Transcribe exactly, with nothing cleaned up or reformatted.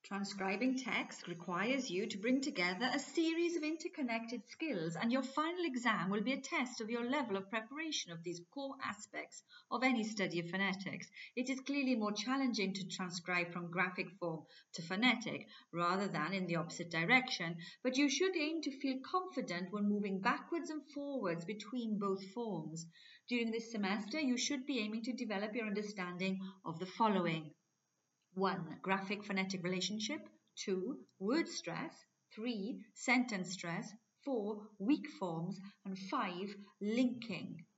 Transcribing text requires you to bring together a series of interconnected skills, and your final exam will be a test of your level of preparation of these core aspects of any study of phonetics. It is clearly more challenging to transcribe from graphic form to phonetic rather than in the opposite direction, but you should aim to feel confident when moving backwards and forwards between both forms. During this semester, you should be aiming to develop your understanding of the following. one. Graphic phonetic relationship. two. Word stress. three. Sentence stress. four. Weak forms. And five. Linking.